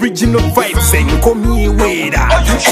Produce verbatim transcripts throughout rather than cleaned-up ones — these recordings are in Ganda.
original vibes enkomye wera.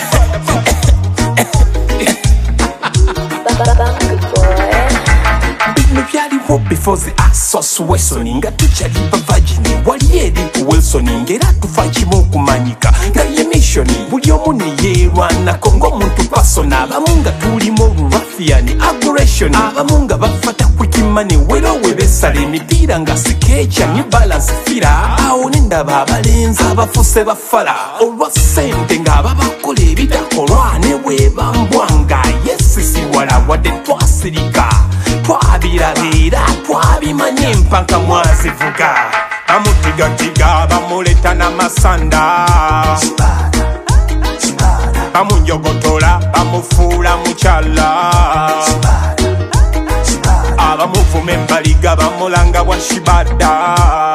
Bino byaliwo before the Asos Wilson nga tukyali bavagini wali eri Wilson ngera tufa kimu okumanyika nga ye mission buli omu ne yeerwanako ng'omuntu persona abamu nga tulimu olurafiani aggression abamu nga bafata kwikimane wera we besala emipiira nga sikecha ne balance fira awo ne ndaba abalenzi abafuse bafala olwa ssente ng'ababakola ebitakolwa ne bwebambwanga yesisi wala wadde twasirika twabirabira twabimanye mpaka mwazivuga bamutigatiga bamuleta n'amasanda bamunjogotola bamufuula mukyala abamuvuma embaliga bamulanga bwa shibada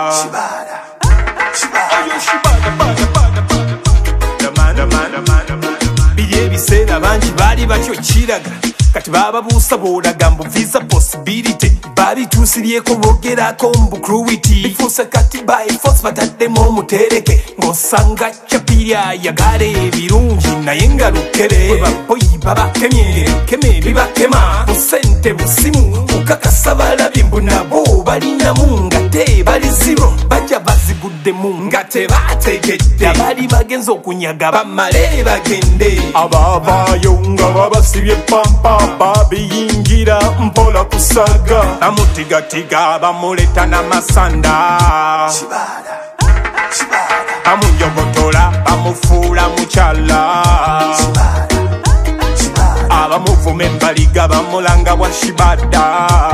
biri ebiseera bangi baali batyo kiraga kati bababuusa bw'olaga mbu visa possibility babituusiryeko bogerako mbu cruity bifuuse kati by force bataddemu omutereke ng'osanga capirya yagala ebirungi naye nga lukere bwe baboyi babakemye ng'ebikeme bibakema mu ssente busimu kukakasa balabye mbu nabo balinamu nga te bali zero bajja baziguddemu nga tebategedde abali bagenza okunyaga bamale bagende abavaayo nga babasibye pampa babiyingira mpola kusaga bamutigatiga bamuleta n'amasanda bamunjogotola bamufuula mukyala abamuvuma embaliga bamulanga bwa shibada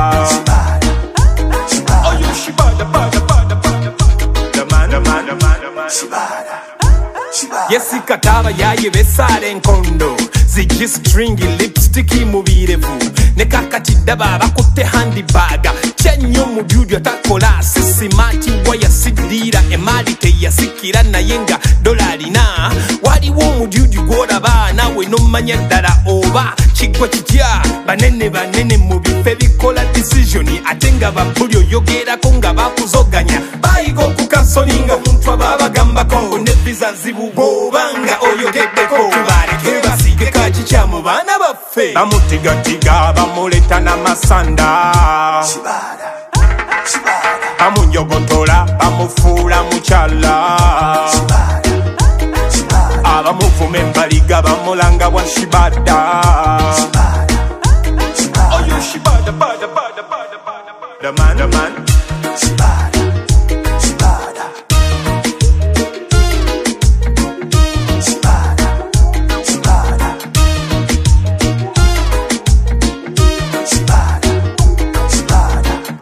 yesikataba yaye besaala enkondo zigi stringi lipstiki mubirevu ne kakati ddaba bakutte handibaga kyannyo mubyudyo takola sisimati wayasiddira emaali teyasikira naye nga dola alina waliwo omudyudyu gw'olaba nawe nomanya ddala oba kiggwa kitya banene banene mu bifo ebikola disisioni ate nga babuli oyogerako nga bakuzoganya bayiga okukansolinga omuntu aba bagambako ne visa nzibu bw'obanga oyogeddeko tubaleke basige kakikyamu baana baffe bamutigatiga bamuleta n'amasanda bamunjogotola bamufuula mukyala abamuvuma embaliga bamulanga bwa shibada the man, the man.